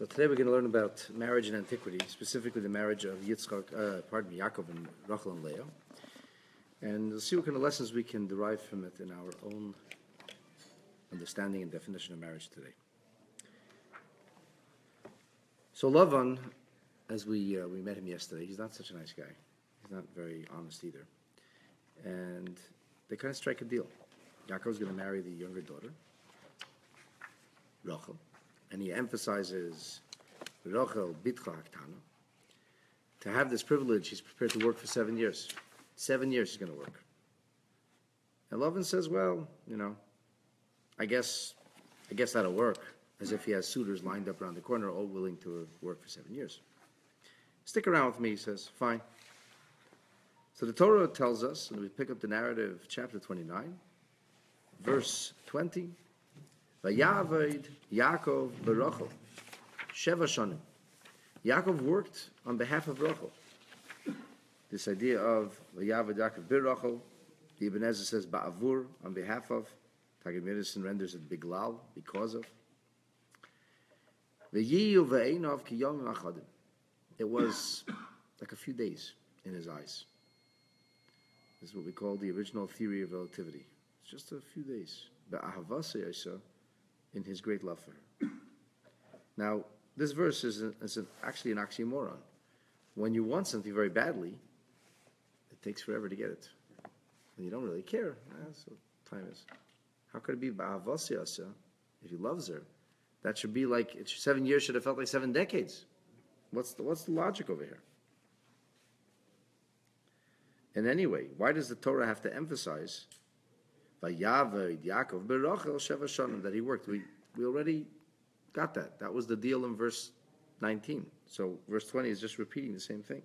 So today we're going to learn about marriage in antiquity, specifically the marriage of Yaakov and Rachel and Leah, and we'll see what kind of lessons we can derive from it in our own understanding and definition of marriage today. So Lavan, as we met him yesterday, he's not such a nice guy. He's not very honest either, and they kind of strike a deal. Yaakov's going to marry the younger daughter, Rachel. And he emphasizes Rachel bitcha haktana. To have this privilege, he's prepared to work for 7 years. 7 years he's going to work. And Lavan says, well, I guess that'll work, as if he has suitors lined up around the corner, all willing to work for 7 years. Stick around with me, he says. Fine. So the Torah tells us, and we pick up the narrative, chapter 29, verse 20, Vayaved Yaakov berachel sheva shanim. Yaakov worked on behalf of Rachel. This idea of Vayaved Yaakov berachel, the Ibn Ezra says ba'avur, on behalf of. Tagad Medicine renders it biglal, because of. V'yiyu ve'einov ki yomim achadim. It was like a few days in his eyes. This is what we call the original theory of relativity. It's just a few days. Ba'ahavasa yasa, in his great love for her. Now, this verse is actually an oxymoron. When you want something very badly, it takes forever to get it. When you don't really care, that's what time is. How could it be ba'avasyasa if he loves her? That should be like 7 years should have felt like 7 decades. What's the logic over here? And anyway, why does the Torah have to emphasize Vayaved Yaakov berachel sheva shanim, that he worked? We already got that. That was the deal in verse 19. So verse 20 is just repeating the same thing.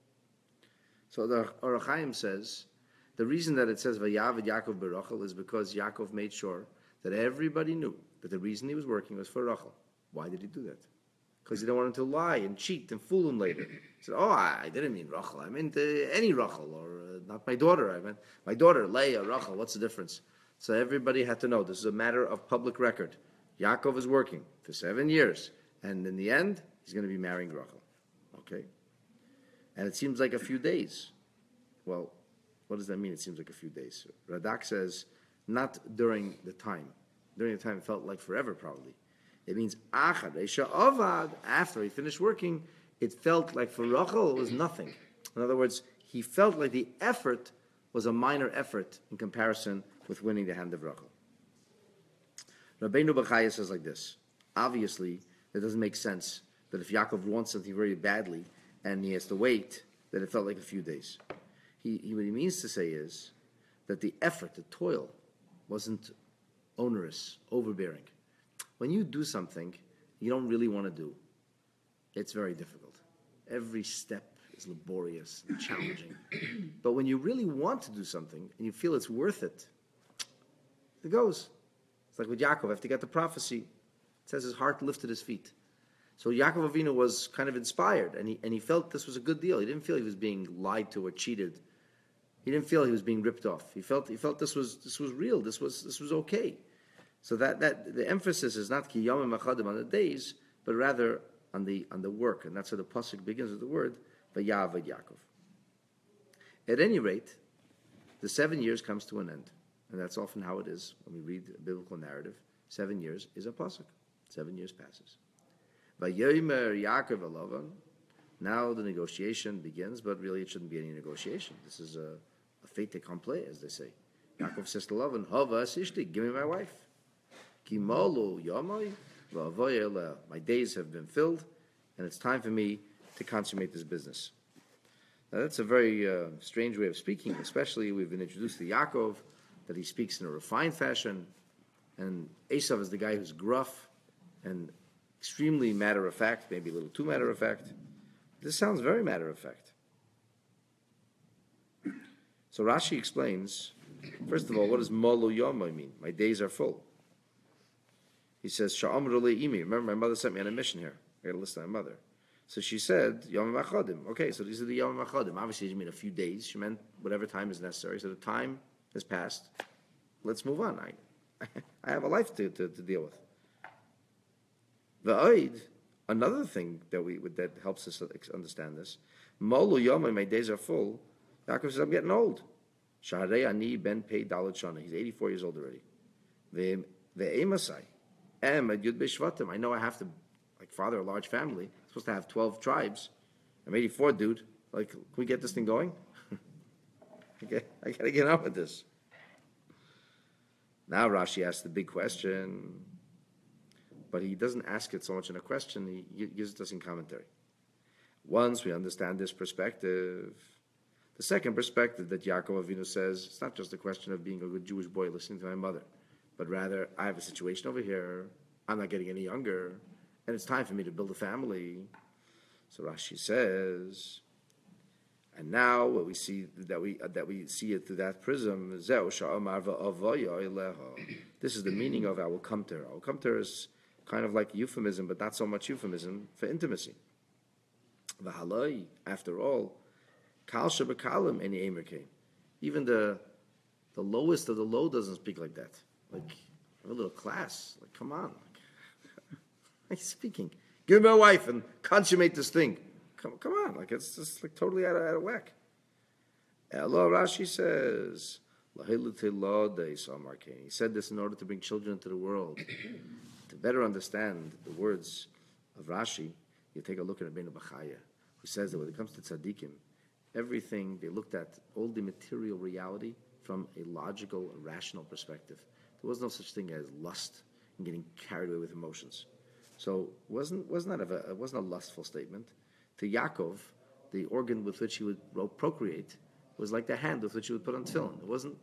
So the Or HaChaim says the reason that it says Vayaved Yaakov berachel is because Yaakov made sure that everybody knew that the reason he was working was for Rachel. Why did he do that? Because he didn't want him to lie and cheat and fool him later. He said, I didn't mean Rachel. I meant any Rachel, or not my daughter. I meant my daughter, Leah, Rachel. What's the difference? So everybody had to know. This is a matter of public record. Yaakov is working for 7 years. And in the end, he's going to be marrying Rachel. Okay? And it seems like a few days. Well, what does that mean, it seems like a few days? Radak says, not during the time. During the time, it felt like forever, probably. It means after he finished working, it felt like for Rachel it was nothing. In other words, he felt like the effort was a minor effort in comparison with winning the hand of Rachel. Rabbeinu Bachaya says like this: obviously, it doesn't make sense that if Yaakov wants something very badly and he has to wait, that it felt like a few days. What he means to say is that the effort, the toil, wasn't onerous, overbearing. When you do something you don't really want to do, it's very difficult. Every step is laborious and challenging. But when you really want to do something and you feel it's worth it, it goes. It's like with Yaakov, after he got the prophecy, it says his heart lifted his feet. So Yaakov Avinu was kind of inspired, and he felt this was a good deal. He didn't feel he was being lied to or cheated. He didn't feel he was being ripped off. He felt this was real. This was okay. So that the emphasis is not ki yomim achadim, on the days, but rather on the work, and that's how the pasuk begins with the word Vayaved Yaakov. At any rate, the 7 years comes to an end, and that's often how it is when we read a biblical narrative. 7 years is a pasuk. 7 years passes. Vayomer Yaakov Lavan. Now the negotiation begins, but really it shouldn't be any negotiation. This is a fait accompli, as they say. Yaakov says to Lavan, Hava sishti, give me my wife. Kimolu yomai va'avoy. My days have been filled, and it's time for me to consummate this business. Now that's a very strange way of speaking, especially we've been introduced to Yaakov, that he speaks in a refined fashion, and Esav is the guy who's gruff and extremely matter-of-fact, maybe a little too matter-of-fact. This sounds very matter-of-fact. So Rashi explains, first of all, what does Molu Yomai mean? My days are full. He says, Sha'amru le'imi. Remember, my mother sent me on a mission here. I got to listen to my mother. So she said, Yom Achadim. Okay, so these are the Yom Achadim. Obviously, she meant a few days. She meant whatever time is necessary. So the time has passed. Let's move on. I have a life to deal with. V'oid Another thing that helps us understand this, Molu Yomai, my days are full. Yaakov says, I'm getting old. Shaharei Ani Ben Pei Dalet Shana. He's 84 years old already. Ve'emasai. Em Ad Yud B'Shvatim. I know I have to, like, father a large family. I'm supposed to have 12 tribes. I'm 84, dude. Like, can we get this thing going? Okay, I gotta get on with this. Now Rashi asks the big question, but he doesn't ask it so much in a question, he gives it us in commentary. Once we understand this perspective, the second perspective that Yaakov Avinu says, it's not just a question of being a good Jewish boy listening to my mother, but rather, I have a situation over here, I'm not getting any younger, and it's time for me to build a family. So Rashi says, and now what we see that we see it through that prism, this is the meaning of I will come to her. I will come to her is kind of like euphemism, but not so much euphemism, for intimacy. After all, even the lowest of the low doesn't speak like that. Like, have a little class. Like, come on. Like, he's speaking. Give me a wife and consummate this thing. Come on. Like, it's just like totally out of whack. Elo Rashi says, he said this in order to bring children into the world. To better understand the words of Rashi, you take a look at Rabbeinu Bachaya, who says that when it comes to tzaddikim, everything, they looked at all the material reality from a logical, rational perspective. There was no such thing as lust and getting carried away with emotions. So it wasn't a lustful statement. To Yaakov, the organ with which he would procreate was like the hand with which he would put on tefillin. It wasn't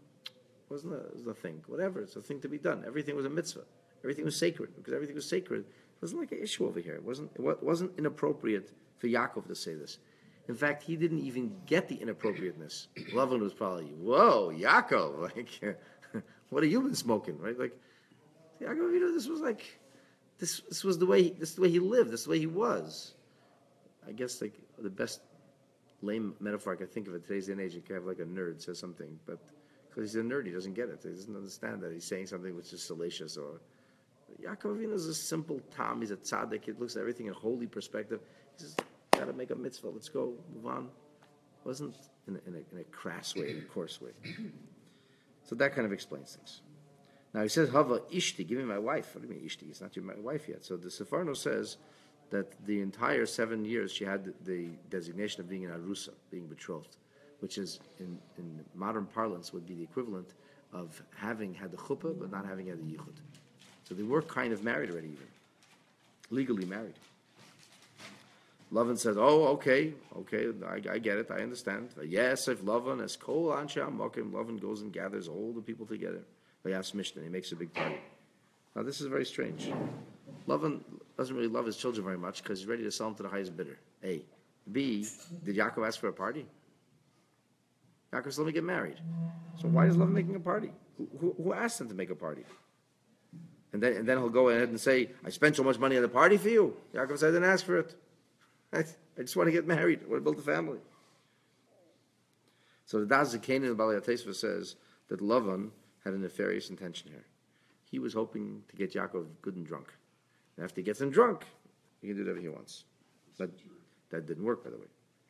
a thing. Whatever, it's a thing to be done. Everything was a mitzvah. Everything was sacred. Because everything was sacred, it wasn't like an issue over here. It wasn't inappropriate for Yaakov to say this. In fact, he didn't even get the inappropriateness. Lavan was probably, whoa, Yaakov, like, what have you been smoking, right? Like, Yaakov, this was like, this was the way he lived. This is the way he was. I guess like the best lame metaphor I can think of in today's day and age, you can have like a nerd says something, but because he's a nerd, he doesn't get it. He doesn't understand that he's saying something which is salacious. Or Yaakov Avinu is a simple Tom. He's a tzaddik. He looks at everything in a holy perspective. He says, got to make a mitzvah. Let's go, move on. It wasn't in a crass way, in a coarse way. So that kind of explains things. Now he says, Hava Ishti, give me my wife. What do you mean Ishti? It's not your wife yet. So the Sefarno says that the entire 7 years she had the designation of being an arusa, being betrothed, which is in modern parlance would be the equivalent of having had the chuppah but not having had the yichud. So they were kind of married already, even legally married. Lavan says, "Oh, okay, I get it, I understand. Yes, if Lavan as kol anshe hamokim, Lavan goes and gathers all the people together. Vayas Mishnah, he makes a big party. Now this is very strange. Lavan doesn't really love his children very much because he's ready to sell them to the highest bidder. A, B, did Yaakov ask for a party? Yaakov said, let me get married. So why is Lavan making a party? Who asked him to make a party? And then he'll go ahead and say, I spent so much money on the party for you. Yaakov said, I didn't ask for it. I just want to get married. I want to build a family. So the Daz Zikain in the Balei HaTesva says that Lavan had a nefarious intention here. He was hoping to get Yaakov good and drunk. And after he gets him drunk, he can do whatever he wants. But that didn't work, by the way.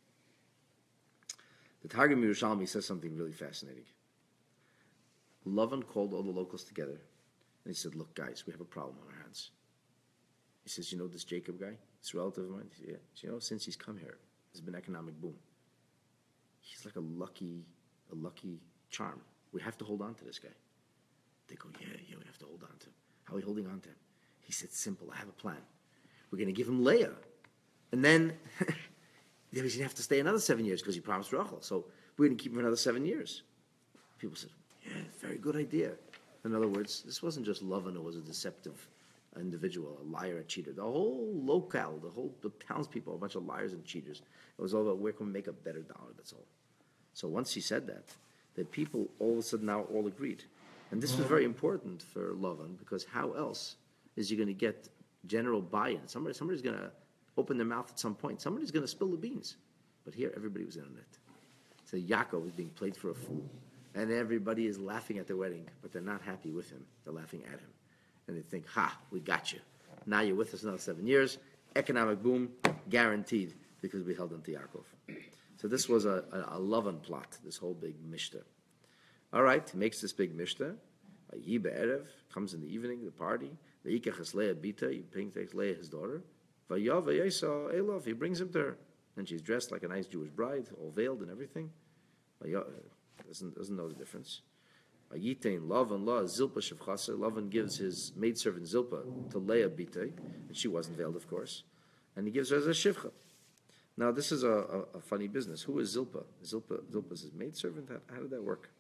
The Targum Yerushalmi says something really fascinating. Lavan called all the locals together, and he said, look, guys, we have a problem on our hands. He says, you know this Jacob guy? This relative of mine? He said, yeah. You know, since he's come here, there's been economic boom. He's like a lucky charm. We have to hold on to this guy. They go, yeah, we have to hold on to him. How are we holding on to him? He said, simple, I have a plan. We're going to give him Leah. And then he's going to have to stay another 7 years because he promised Rachel. So we're going to keep him for another 7 years. People said, yeah, very good idea. In other words, this wasn't just Lavan who was a deceptive individual, a liar, a cheater. The whole locale, the townspeople, a bunch of liars and cheaters. It was all about where can we make a better dollar, that's all. So once he said that, the people all of a sudden now all agreed. And this was very important for Lavan because how else is he going to get general buy-in? Somebody's going to open their mouth at some point. Somebody's going to spill the beans. But here, everybody was in on it. So Yaakov was being played for a fool. And everybody is laughing at the wedding, but they're not happy with him. They're laughing at him. And they think, ha, we got you. Now you're with us another 7 years. economic boom, guaranteed, because we held on to Yaakov. So this was a Lavan plot, this whole big mishta. All right, he makes this big mishta. Vayi be'erev, comes in the evening, the party. Vayikach es Leah bita, he takes Leah, his daughter. Vayav vayisa Elov, he brings him to her. And she's dressed like a nice Jewish bride, all veiled and everything. Doesn't know the difference. Vayitain Lavan la Zilpa shevchasa. Lavan gives his maidservant Zilpa to Leah bita, and she wasn't veiled, of course. And he gives her as a shivcha. Now, this is a funny business. Who is Zilpa? Zilpa's his maidservant? How did that work?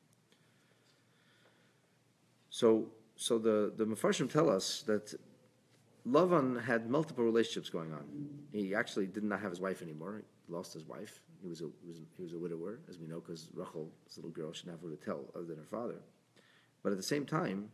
So the Mefarshim tell us that Lavan had multiple relationships going on. He actually did not have his wife anymore. He lost his wife. He was a widower, as we know, because Rachel, this little girl, she didn't have who to tell other than her father. But at the same time,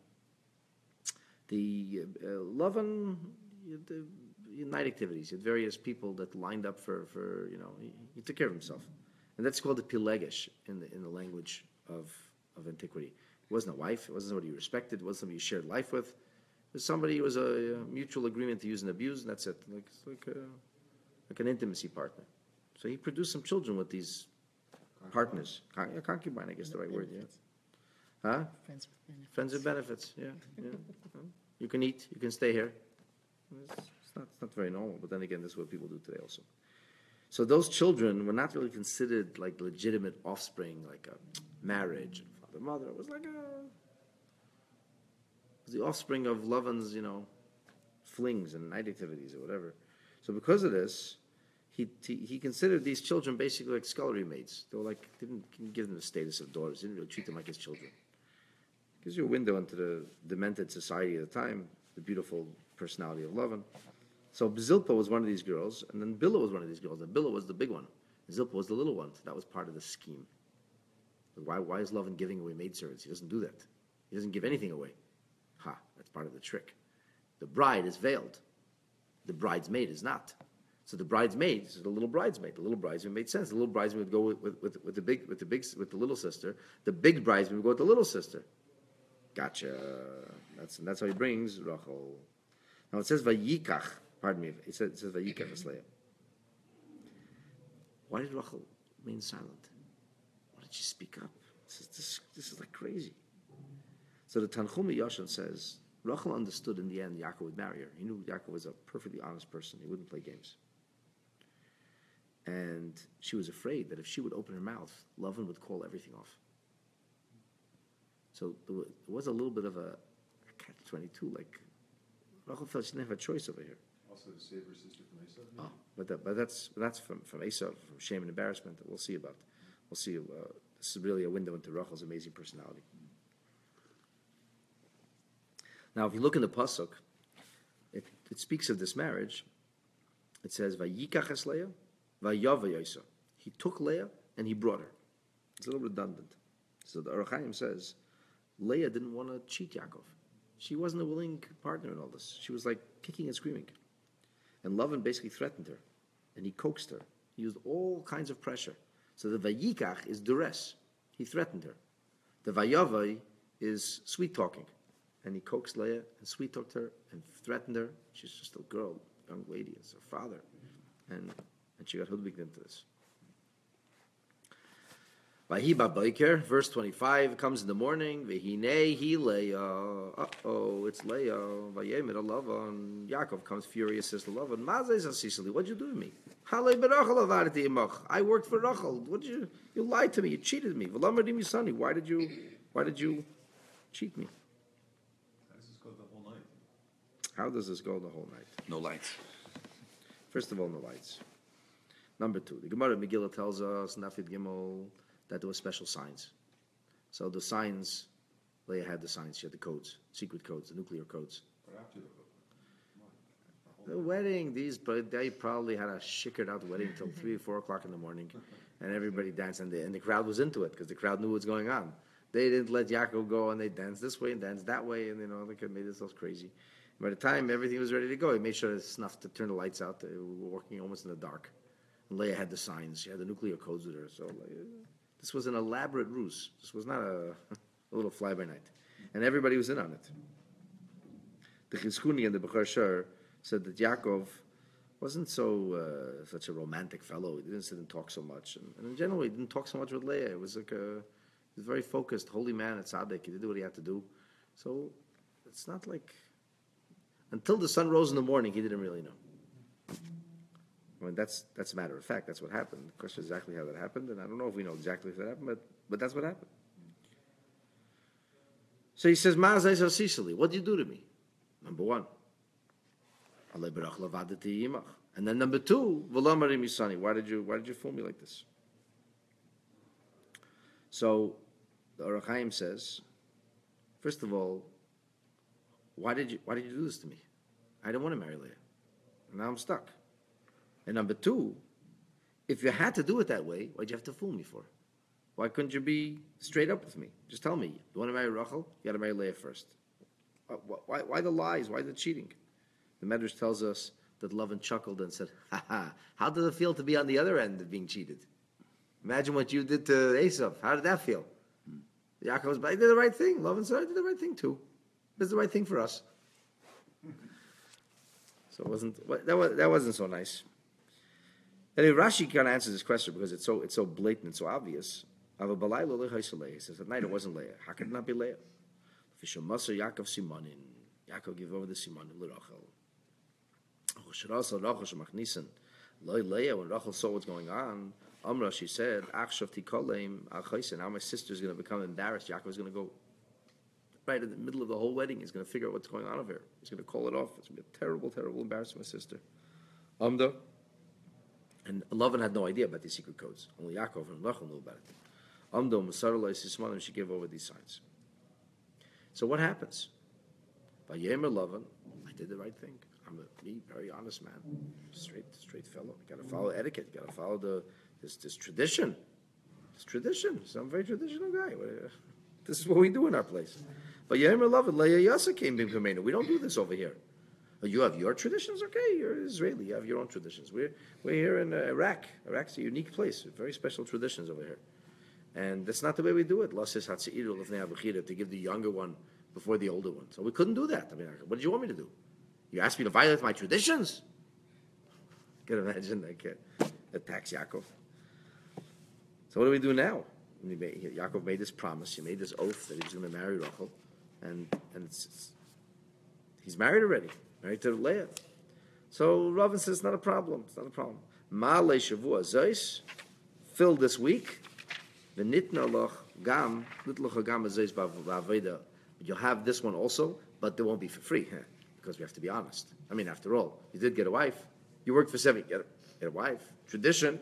the Lavan, the night activities. He had various people that lined up for he took care of himself, and that's called the pilegesh in the language of antiquity. It wasn't a wife. It wasn't somebody you respected. It wasn't somebody you shared life with. It was somebody who was a mutual agreement to use and abuse, and that's it. Like an intimacy partner. So he produced some children with these partners. Concubine, I guess the right word. Yeah. Huh? Friends with benefits. Friends with benefits. Yeah. You can eat. You can stay here. It's not very normal, but then again, this is what people do today also. So those children were not really considered like legitimate offspring, like a marriage and father-mother. It was like the offspring of Lavan's, flings and night activities or whatever. So because of this, he considered these children basically like scullery maids. They were like, didn't give them the status of daughters, didn't really treat them like his children. Gives you a window into the demented society of the time, the beautiful personality of Lavan. So Zilpa was one of these girls, and then Bilhah was one of these girls. And Bilhah was the big one. And Zilpa was the little one. So that was part of the scheme. Why is Lavan giving away maidservants? He doesn't do that. He doesn't give anything away. That's part of the trick. The bride is veiled. The bridesmaid is not. So the bridesmaid is the little bridesmaid. The little bridesmaid made sense. The little bridesmaid would go with the little sister. The big bridesmaid would go with the little sister. Gotcha. That's how he brings Rachel. Now it says Vayikach. Pardon me. It says Vayikach es Leah. Why did Rachel remain silent? Why did she speak up? This is like crazy. So the Tanchumi Yashan says Rachel understood in the end Yaakov would marry her. He knew Yaakov was a perfectly honest person. He wouldn't play games. And she was afraid that if she would open her mouth, Lavan would call everything off. So there was a little bit of a catch-22. Like Rachel felt she didn't have a choice over here. Also to save her sister from Esau. But that's from Esau, from shame and embarrassment that we'll see about. We'll see. This is really a window into Rachel's amazing personality. Now, if you look in the pasuk, it speaks of this marriage. It says, "Vayikach es Leah, vayav vayisa." He took Leah and he brought her. It's a little redundant. So the Orach Chaim says, Leah didn't want to cheat Yaakov. She wasn't a willing partner in all this. She was like kicking and screaming. And Lavan basically threatened her. And he coaxed her. He used all kinds of pressure. So the Vayikach is duress. He threatened her. The Vayavai is sweet-talking. And he coaxed Leah and sweet-talked her and threatened her. She's just a girl, young lady, as her father. And she got hoodwinked into this. Vahiba Baiker, verse 25, comes in the morning. Vehine hi Leah. Uh-oh, it's Leah. Vayemid Lavan. Yaakov comes furious, says to Lavan, Mazes Asisili, what'd you do to me? Halei berachel avarti imach. I worked for Rachel. You lied to me. You cheated me. V'lamardim yisani. Why did you cheat me? How does this go the whole night? How does this go the whole night? No lights. First of all, no lights. Number two, the Gemara Megillah tells us, Nafid Gimel, that there were special signs. So the signs, Leah had the signs. She had the codes, secret codes, the nuclear codes. But after The wedding, they probably had a shickered out wedding till 3 or 4 o'clock in the morning, and everybody danced, and the crowd was into it because the crowd knew what was going on. They didn't let Yaakov go, and they danced this way and danced that way, and they made themselves crazy. By the time everything was ready to go, he made sure to snuff to turn the lights out. They were working almost in the dark. And Leah had the signs; she had the nuclear codes with her. So this was an elaborate ruse. This was not a little fly by night, and everybody was in on it. The Chizkuni and the Bechor Shor said that Yaakov wasn't so such a romantic fellow. He didn't sit and talk so much, and in general, he didn't talk so much with Leah. It was like he was very focused, holy man at tzaddik. He did what he had to do. So it's not like until the sun rose in the morning, he didn't really know. I mean, that's a matter of fact. That's what happened. The question is exactly how that happened, and I don't know if we know exactly how that happened, but that's what happened. So he says, "Ma'azay Sicily, what did you do to me?" Number one, and then number two, V'lomari misani. Why did you fool me like this? So the Orach Chaim says, first of all, why did you do this to me? I didn't want to marry Leah. Now I'm stuck. And number two, if you had to do it that way, why'd you have to fool me for? Why couldn't you be straight up with me? Just tell me, you want to marry Rachel? You got to marry Leah first. Why the lies? Why the cheating? The Medrash tells us that Lavan chuckled and said, how did it feel to be on the other end of being cheated? Imagine what you did to Esav. How did that feel? Yaakov was, I did the right thing. Lavan said, I did the right thing too. This is the right thing for us. So that wasn't so nice. Anyway, Rashi kind of answers this question because it's so blatant and so obvious. He says at night it wasn't Leah. How could it not be Leah? Yaakov Simonin. Yaakov gave over the Simonim l'Rachel. Leah, when Rachel saw what's going on, Amra, she said, now my sister's going to become embarrassed. Yaakov's going to go right in the middle of the whole wedding. He's going to figure out what's going on over here. He's going to call it off. It's going to be a terrible, terrible embarrassment to my sister. Amda. And Lavan had no idea about these secret codes. Only Yaakov and Rachel knew about it. Amdo, Masaralai, Sismanim, she gave over these signs. So what happens? By Yemer Lavan, I did the right thing. I'm a very honest man, straight fellow. You got to follow etiquette. You got to follow this tradition. This tradition. So I'm a very traditional guy. This is what we do in our place. But Yemer Lavan, Leah Yasa came in Kamena. We don't do this over here. You have your traditions, okay? You're Israeli. You have your own traditions. We're here in Iraq. Iraq's a unique place. Very special traditions over here. And that's not the way we do it. To give the younger one before the older one. So we couldn't do that. I mean, what did you want me to do? You asked me to violate my traditions? You can imagine that attacks Yaakov. So what do we do now? Yaakov made this promise. He made this oath that he was going to marry Rachel. And he's married already. Married to Leah. So Ravin says it's not a problem. It's not a problem. Ma'alei Shavua Zeis, fill this week. V'nitna loch gam, nitloch gam zeis ba'aveda. You'll have this one also, but they won't be for free, because we have to be honest. I mean, after all, you did get a wife. You worked for 7 years. Get a wife. Tradition.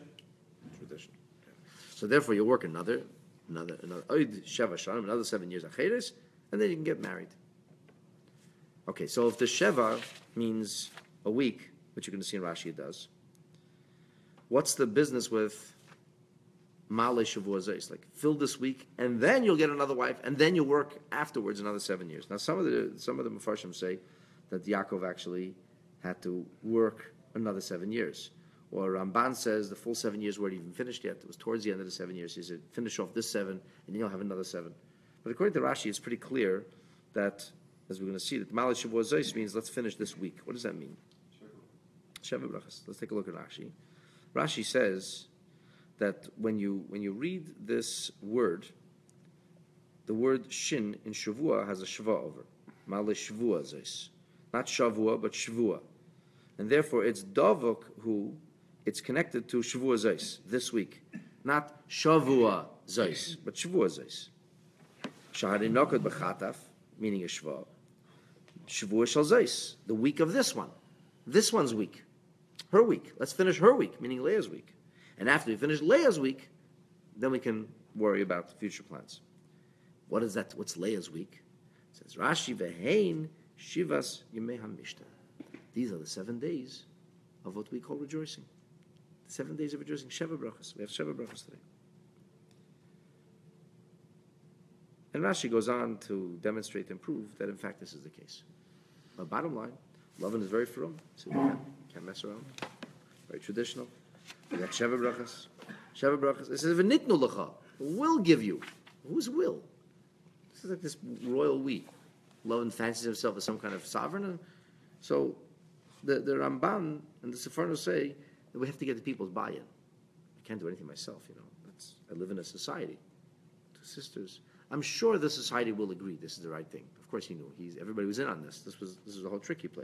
So therefore, you'll work another Sheva Shanim, another 7 years acheres, and then you can get married. Okay, so if the Sheva means a week, which you're going to see in Rashi it does, what's the business with Ma'alei Shavua Zeis? Like, fill this week, and then you'll get another wife, and then you'll work afterwards another 7 years. Now, some of the Mefarshim say that Yaakov actually had to work another 7 years. Or Ramban says the full 7 years weren't even finished yet. It was towards the end of the 7 years. He said, finish off this 7, and then you'll have another 7. But according to Rashi, it's pretty clear that, as we're going to see, that Ma'alei Shavua Zeis means let's finish this week. What does that mean? Sheva Brachas. Let's take a look at Rashi. Rashi says that when you read this word, the word shin in Shavua has a shva over. Ma'alei Shavua Zeis. Not Shavua, but Shavua. And therefore, it's Davok who it's connected to Shavua Zeis, this week. Not Shavua Zeis, but Shavua Zeis. Shahari Nokad B'chataf, meaning a shva. Shavua Shal Zeis, the week of this one. This one's week. Her week. Let's finish her week, meaning Leah's week. And after we finish Leah's week, then we can worry about future plans. What is that? What's Leah's week? It says, Rashi Ve'hein Shivas Yemei HaMishta. These are the 7 days of what we call rejoicing. The 7 days of rejoicing. Sheva Brachas. We have Sheva Brachas today. And Rashi goes on to demonstrate and prove that, in fact, this is the case. But bottom line, Lavan is very firm. So we can't mess around. Very traditional. We got Sheva Brachas. Sheva Brachas. It says, V'nitnu lecha. Will give you. Whose will? This is like this royal we. Lavan fancies himself as some kind of sovereign. So the Ramban and the Sefarnos say that we have to get the people's buy-in. I can't do anything myself, I live in a society. Two sisters. I'm sure the society will agree this is the right thing. Of course he knew. Everybody was in on this. This was the whole trick he played.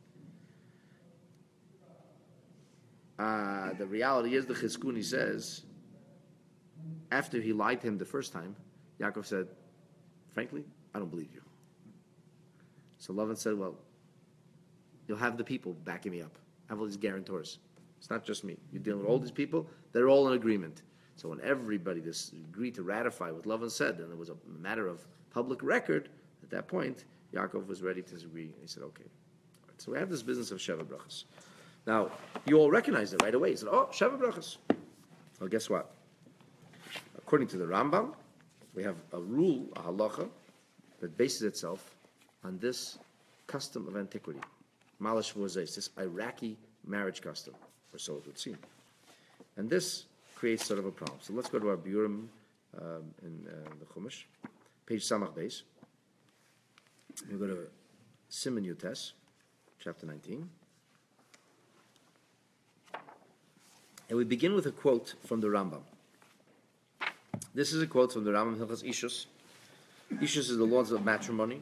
The reality is, the Chizkuni says, after he lied to him the first time, Yaakov said, frankly, I don't believe you. So Lavan said, well, you'll have the people backing me up. I have all these guarantors. It's not just me. You're dealing with all these people. They're all in agreement. So when everybody agreed to ratify what Lavan said, and it was a matter of public record, at that point, Yaakov was ready to agree. And he said, okay. All right, so we have this business of Sheva Brachas. Now, you all recognize it right away. You said, oh, Sheva Brachas. Well, guess what? According to the Rambam, we have a rule, a halacha, that bases itself on this custom of antiquity. Malish Mozes, this Iraqi marriage custom, or so it would seem. And this creates sort of a problem. So let's go to our Biurim in the Chumash, page Samach Beis. We go to Siman Yutes, chapter 19. And we begin with a quote from the Rambam. This is a quote from the Rambam Hilchas Ishus. Ishus is the laws of matrimony.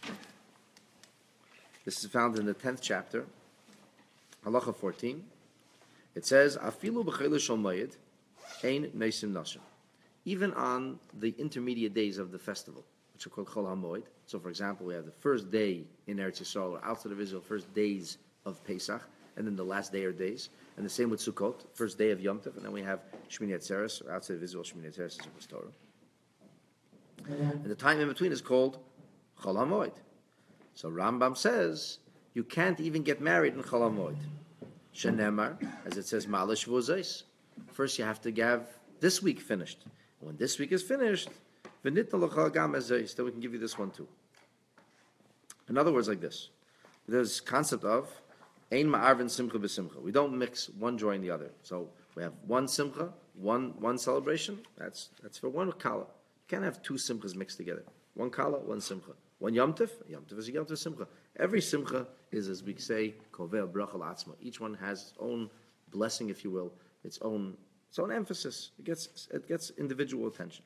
This is found in the 10th chapter, Halacha 14. It says, "Afilu b'cheilu shel moed, ein neisim nashim." Even on the intermediate days of the festival, which are called Chol HaMoed. So, for example, we have the first day in Eretz Yisrael, or outside of Israel, first days of Pesach, and then the last day or days. And the same with Sukkot, first day of Yom Tov, and then we have Shmini Atzeres, or outside of Israel, Shmini Atzeres is a Torah. And the time in between is called Chol HaMoed. So Rambam says, you can't even get married in Chol HaMoed. Shenemar, as it says, Malish V'Ozeis. First you have to have this week finished. And when this week is finished, V'nitna L'chol Gam Ezeis, then we can give you this one too. In other words, like this. There's concept of Ein Ma'arvin Simcha B'Simcha. We don't mix one joy and the other. So we have one Simcha, one celebration. That's for one Kala. You can't have two Simchas mixed together. One Kala, one Simcha. One Yom Tov is a Yom Tov Simcha. Every Simcha is, as we say, Koveh Bracha L'Atzma. Each one has its own blessing, if you will, its own emphasis. It gets individual attention.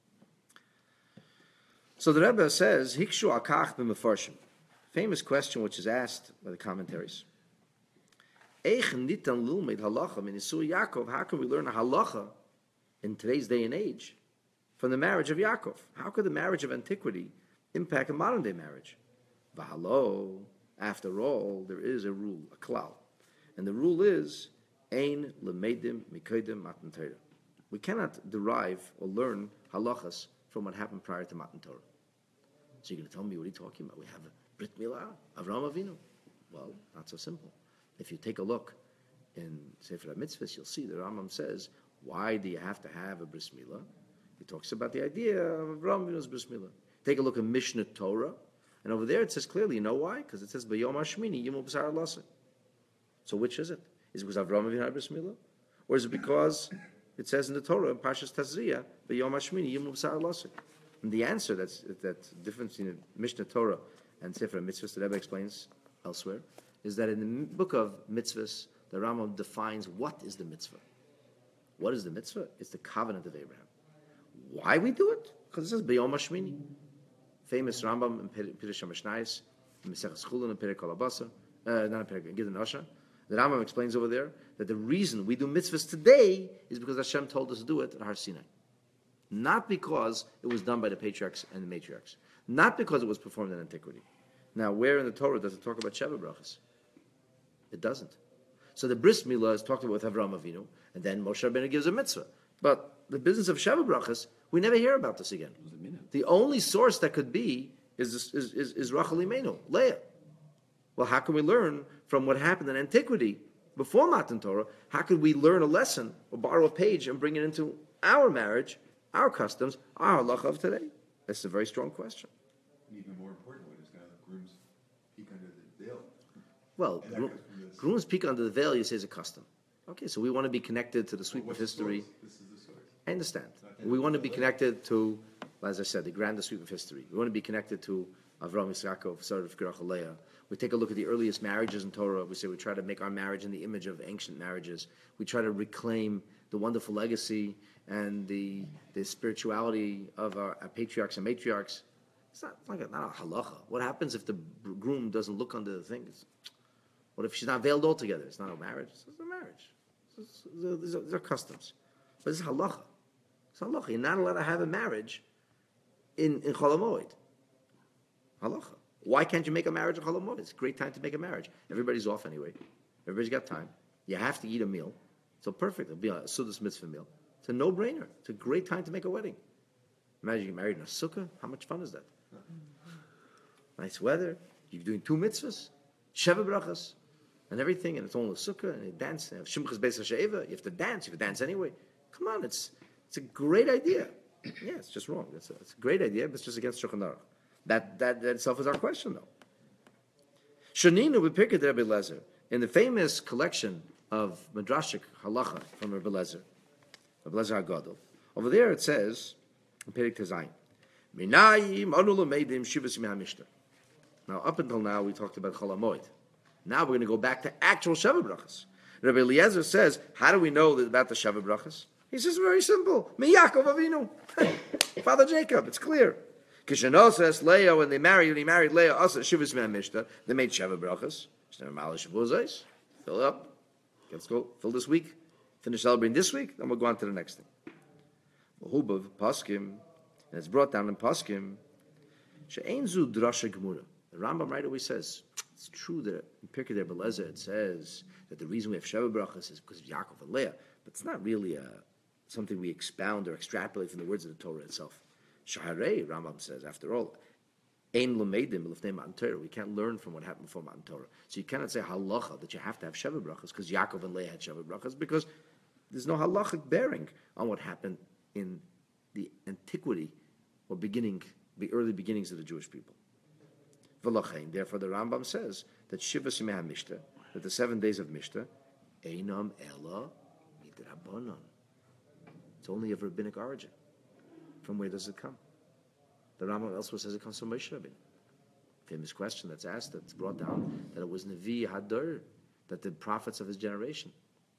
So the Rebbe says, Hikshu Akach B'Mefarshim. Famous question which is asked by the commentaries. Eich nitan lilmed halacha min Yisur Yaakov. How can we learn a halacha in today's day and age from the marriage of Yaakov? How could the marriage of antiquity impact a modern day marriage? V'halo, after all, there is a rule, a klal, and the rule is ein lemedim mikodim matan Torah. We cannot derive or learn halachas from what happened prior to Matan Torah. So you're going to tell me, what are you talking about? We have a Brit Milah, Avraham Avinu. Well, not so simple. If you take a look in Sefer HaMitzvahs, you'll see the Rambam says, why do you have to have a Bris Milah? He talks about the idea of Avraham Avinu's Bris Milah. Take a look at Mishnah Torah, and over there it says clearly, you know why? Because it says, B'yom HaShmini Yimul B'sar Lasa. So which is it? Is it because Avraham Avinu had Bris Milah? Or is it because it says in the Torah, in Parshas Tazria, B'yom HaShmini Yimul B'sar Lasa? And the answer, that difference in Mishnah Torah and Sefer HaMitzvahs, the Rebbe explains elsewhere, is that in the book of mitzvahs, the Rambam defines what is the mitzvah. What is the mitzvah? It's the covenant of Abraham. Why we do it? Because it says B'yom HaShmini. Famous Rambam in Pirush HaMishnayos, in Maseches Chulin, in Perek Kolabasa, not in Perek Gidon Osha. The Rambam explains over there that the reason we do mitzvahs today is because Hashem told us to do it at Har Sinai. Not because it was done by the patriarchs and the matriarchs. Not because it was performed in antiquity. Now, where in the Torah does it talk about Sheva Brachas? It doesn't. So the Bris Milah is talked about with Avraham Avinu, and then Moshe Rabbeinu gives a mitzvah. But the business of Sheva Brachas, we never hear about this again. The only source that could be is Rachel Imenu, Leah. Well, how can we learn from what happened in antiquity before Matan Torah? How could we learn a lesson or borrow a page and bring it into our marriage, our customs, our halacha of today? That's a very strong question. Even more important, what is now the groom's peek under the veil? Well, groom's peek under the veil, you say, is a custom. Okay, so we want to be connected to the sweep of history. This is the source. I understand. We want to be connected to, as I said, the grander sweep of history. We want to be connected to Avram Yitzchak, Sarah Rivka, Leah. We take a look at the earliest marriages in Torah. We say we try to make our marriage in the image of ancient marriages. We try to reclaim the wonderful legacy and the spirituality of our patriarchs and matriarchs. It's not a halacha. What happens if the groom doesn't look under the things? What if she's not veiled altogether? It's not a marriage. It's a marriage. These are customs. But it's halacha. It's halacha. You're not allowed to have a marriage in Chol HaMoed. Halacha. Why can't you make a marriage in Chol HaMoed? It's a great time to make a marriage. Everybody's off anyway. Everybody's got time. You have to eat a meal. So perfect. It'll be a Sudas mitzvah meal. It's a no-brainer. It's a great time to make a wedding. Imagine you get married in a sukkah. How much fun is that? Nice weather. You're doing 2 mitzvahs. Sheva brachas. And everything. And it's only a sukkah. And you dance. And Shimchas Beis HaShe'eva. You have to dance. You have to dance anyway. Come on. It's a great idea. Yeah, it's just wrong. It's a great idea, but it's just against Shulchan Aruch. That itself is our question, though. Shaninu b'Pirkei Rabbi Lezer, in the famous collection of Midrashic halacha from Rabbi Lezer HaGadol, over there it says, in Perek Tezayin, Minayim anu lemeidim shivas mihamishta. Now, up until now, we talked about Chol HaMoed. Now we're going to go back to actual Sheva Brachas. Rabbi Eliezer says, how do we know about the Sheva Brachas? He says, very simple. Mi Yaakov Avinu. Father Jacob, it's clear. Kishanosas Leah, when he married Leah, also Shivas Me'amishta, they made Sheva Brachas. Fill it up. Let's go. Fill this week. Finish celebrating this week, then we'll go on to the next thing. Hubav Paskim, and it's brought down in Paskim, She'enzu Drasha Gemura. The Rambam right away says, it's true that in Pirkei Rebbe Lezer it says that the reason we have Sheva Brachas is because of Yaakov and Leah, but it's not really something we expound or extrapolate from the words of the Torah itself. Shaharei, Rambam says, after all, Ein L'meidim L'fnei Matan Torah. We can't learn from what happened before Matan Torah. So you cannot say halacha that you have to have Sheva Brachas because Yaakov and Leah had Sheva Brachas, because there's no halachic bearing on what happened in the antiquity or the early beginnings of the Jewish people. V'lachein, therefore the Rambam says that Shiva Simei HaMishta, that the 7 days of Mishta, Einam Ela Midrabanan. It's only of rabbinic origin. From where does it come? The Rambam elsewhere says it comes from Moshe Rabbeinu. Famous question that's asked, that's brought down, that it was Nevi Hadar, that the prophets of his generation.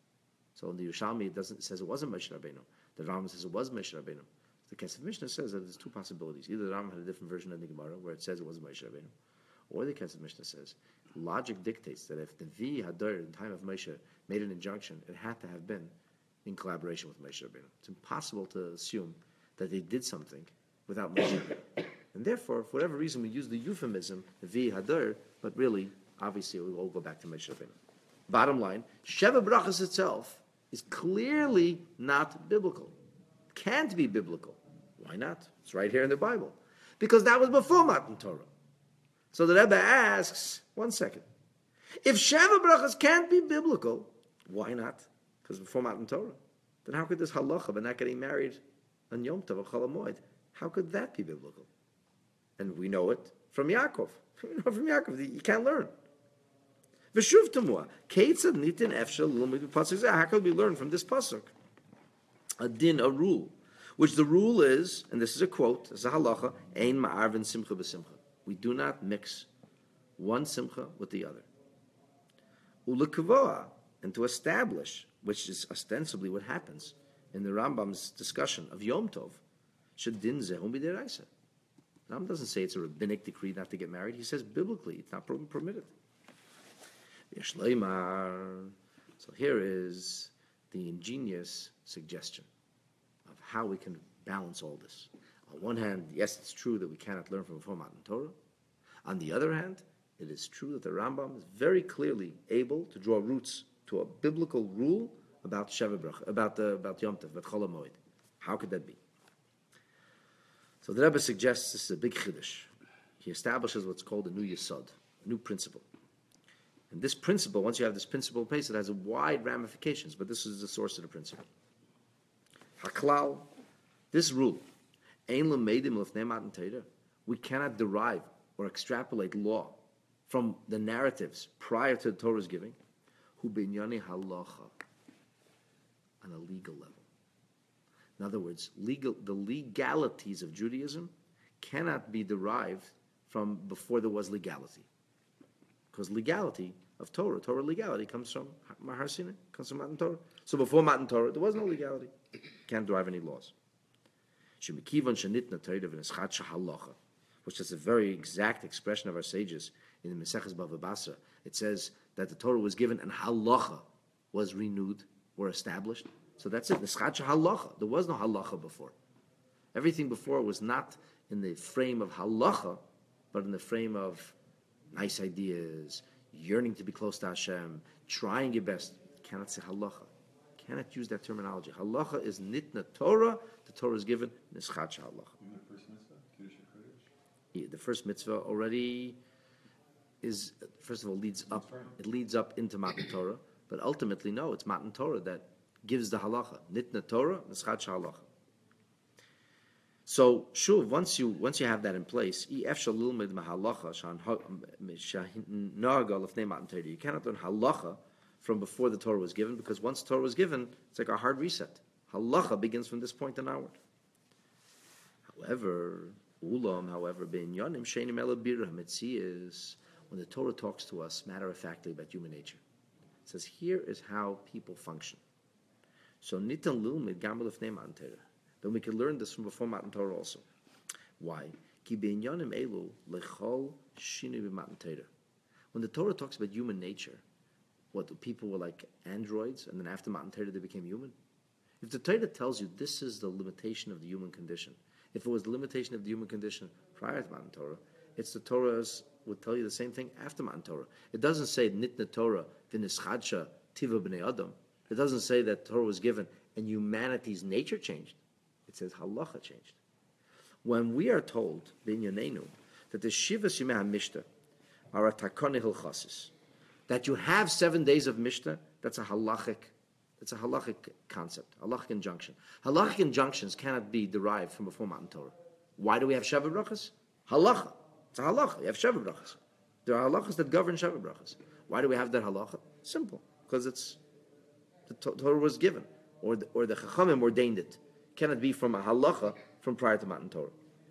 So in the Yerushalmi, it says it wasn't Moshe Rabbeinu. The Rambam says it was Moshe Rabbeinu. The Kesef Mishnah says that there's 2 possibilities. Either the Rambam had a different version of the Gemara, where it says it wasn't Moshe Rabbeinu, or the Kesef Mishnah says, logic dictates that if the Vi Hadar in time of Moshe made an injunction, it had to have been in collaboration with Moshe Rabbeinu. It's impossible to assume that they did something without Moshe Rabbeinu. And therefore, for whatever reason, we use the euphemism, Vi Hadar, but really, obviously, we all go back to Moshe Rabbeinu. Bottom line, Sheva Brachas itself is clearly not biblical. Can't be biblical. Why not? It's right here in the Bible. Because that was before Matan Torah. So the Rebbe asks, 1 second, if Sheva Brachas can't be biblical, why not? Because before Matan Torah. Then how could this halacha of not getting married on Yom Tov or Chol HaMoed, how could that be biblical? And we know it from Yaakov. We know from Yaakov, you can't learn. V'shuv tamua, keitzad nitin efshel l'lomid b'pasuk. How could we learn from this pasuk? A din, a rule, which the rule is, and this is a quote, as a halacha, ein ma'arvin simcha b'simcha. We do not mix one simcha with the other. Ulekavoa, and to establish, which is ostensibly what happens in the Rambam's discussion of Yom Tov, shedin zehum b'deraisa. Rambam doesn't say it's a rabbinic decree not to get married. He says biblically it's not permitted. So here is the ingenious suggestion of how we can balance all this. On one hand, yes, it's true that we cannot learn from before Matan Torah. On the other hand, it is true that the Rambam is very clearly able to draw roots to a biblical rule about Sheva Bracha, about Yom Tov, about Chol HaMoed. How could that be? So the Rebbe suggests this is a big chiddush. He establishes what's called a new yesod, a new principle. And this principle, once you have this principle in place, it has a wide ramifications, but this is the source of the principle. Haklal, this rule, ein lemeidim lefnei matan Torah, we cannot derive or extrapolate law from the narratives prior to the Torah's giving, hu b'inyani halacha, on a legal level. In other words, the legalities of Judaism cannot be derived from before there was legality. Because legality of Torah legality comes from Har Sinai, comes from Matan Torah. So before Matan Torah, there was no legality. Can't derive any laws. Which is a very exact expression of our sages in the Maseches Bava Basra. It says that the Torah was given and halacha was renewed or established. So that's it. Neschat halacha. There was no halacha before. Everything before was not in the frame of halacha, but in the frame of nice ideas, yearning to be close to Hashem, trying your best. You cannot say halacha. You cannot use that terminology. Halacha is nitna Torah. The Torah is given neschat halacha. Even the first mitzvah, Kiddush HaKodesh? The first mitzvah already is, first of all, leads up. It leads up into Matan Torah, but ultimately, no, it's Matan Torah that gives the halacha. Nitna Torah, neschat halacha. So, shuv, once you have that in place, you cannot learn halacha from before the Torah was given, because once the Torah was given, it's like a hard reset. Halacha begins from this point and onward. However, when the Torah talks to us matter-of-factly about human nature, it says, here is how people function. So, then we can learn this from before Matan Torah also. Why? When the Torah talks about human nature, what, the people were like androids, and then after Matan Torah they became human? If the Torah tells you this is the limitation of the human condition, if it was the limitation of the human condition prior to Matan Torah, it's the Torah's would tell you the same thing after Matan Torah. It doesn't say Nitna Torah v'nischadsha tiva b'nei adam. It doesn't say that Torah was given and humanity's nature changed. It says halacha changed. When we are told b'inyanenu that the shivas yimei hamishta are a takoni hilchasis, that you have 7 days of Mishnah, that's a halachic concept, halachic injunction. Halachic injunctions cannot be derived from before Matan Torah. Why do we have Sheva Brachas? Halacha. It's a halacha. You have Sheva Brachas. There are halachas that govern Sheva Brachas. Why do we have that halacha? Simple. Because it's the Torah was given, or the Chachamim ordained it. Cannot be from a halacha from prior to Matan Torah.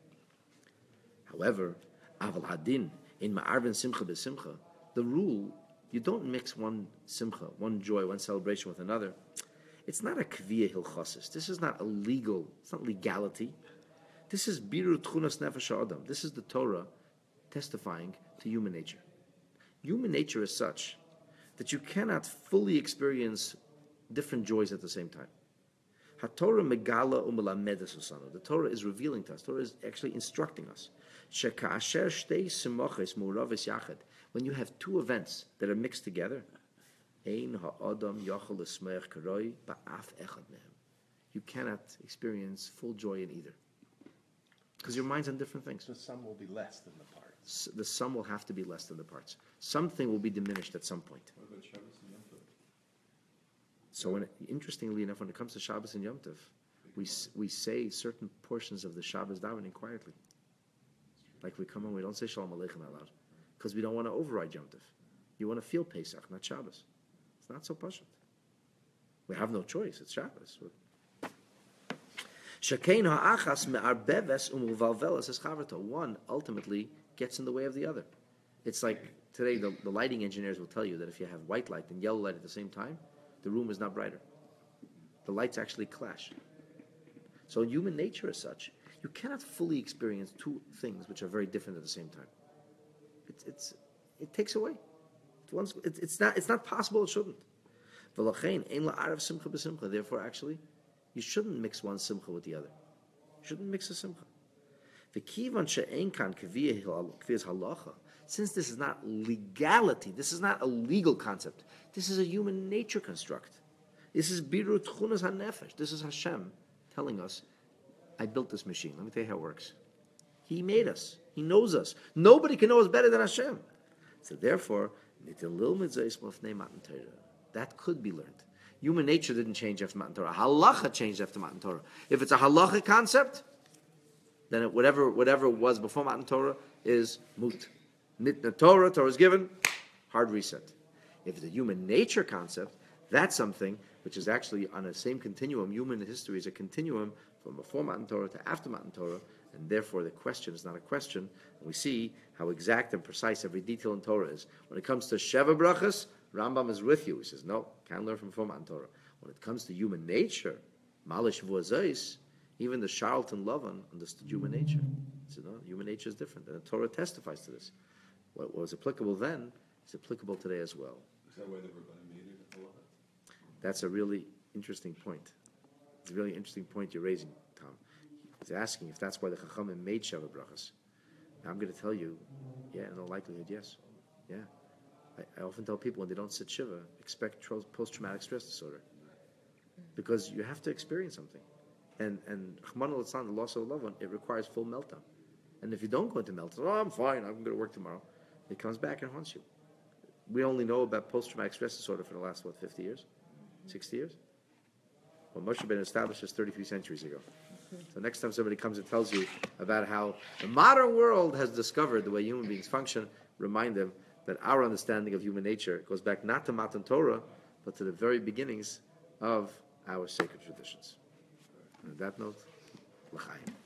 However, Aval Hadin in Ma'arvin Simcha B'Simcha, the rule, you don't mix one simcha, one joy, one celebration with another. It's not a kviya hilchasis. This is not illegal. It's not legality. This is biru tchunas nefesh adam. This is the Torah testifying to human nature. Human nature is such that you cannot fully experience different joys at the same time. HaTorah megala umelamedes usanu. The Torah is revealing to us. The Torah is actually instructing us. Sheka'asher shtei simachos mu'raves yachad. When you have two events that are mixed together, ein ha'adam yachol l'smeach karoi ba'af echad mehem. You cannot experience full joy in either, because your mind's on different things. The sum will be less than the parts. The sum will have to be less than the parts. Something will be diminished at some point. What about Shabbos and Yom Tov? So, interestingly enough, when it comes to Shabbos and Yom Tov, we say certain portions of the Shabbos davening quietly. Like we come home, we don't say Shalom Aleichem out loud, because we don't want to override Yom Tov. You want to feel Pesach, not Shabbos. It's not so pashut. We have no choice. It's Shabbos. One ultimately gets in the way of the other. It's like today the lighting engineers will tell you that if you have white light and yellow light at the same time, the room is not brighter. The lights actually clash. So human nature is such. You cannot fully experience two things which are very different at the same time. It takes away. It's not possible. It shouldn't. Therefore, actually, you shouldn't mix one simcha with the other. You shouldn't mix a simcha. Since this is not legality, this is not a legal concept. This is a human nature construct. This is biru tchunas hanefesh. This is Hashem telling us, I built this machine. Let me tell you how it works. He made us. He knows us. Nobody can know us better than Hashem. So therefore, that could be learned. Human nature didn't change after Matan Torah. Halacha changed after Matan Torah. If it's a halacha concept, then whatever was before Matan Torah is mut. Nitna Torah is given, hard reset. If it's a human nature concept, that's something which is actually on the same continuum. Human history is a continuum from before Matan Torah to after Matan Torah, and therefore the question is not a question. And we see how exact and precise every detail in Torah is. When it comes to Sheva Brachas, Rambam is with you. He says, no, can't learn from Fuman Torah. When it comes to human nature, Malish Vuazais, even the charlatan Lavan understood human nature. He said, no, human nature is different. And the Torah testifies to this. What was applicable then is applicable today as well. Is that why the Rebbeinu made it a lot? That's a really interesting point. It's a really interesting point you're raising, Tom. He's asking if that's why the Chachamim made Sheva Brachas. Now I'm going to tell you, yeah, in all likelihood, yes. Yeah. I often tell people when they don't sit Shiva, expect post-traumatic stress disorder. Because you have to experience something. And Rahman al-Islam, the loss of a loved one, it requires full meltdown. And if you don't go into meltdown, oh, I'm fine, I'm going to work tomorrow, it comes back and haunts you. We only know about post-traumatic stress disorder for the last, 50 years? 60 years? Well, Moshe Rabbeinu established this 33 centuries ago. So next time somebody comes and tells you about how the modern world has discovered the way human beings function, remind them that our understanding of human nature goes back not to Matan Torah, but to the very beginnings of our sacred traditions. And on that note, l'chaim.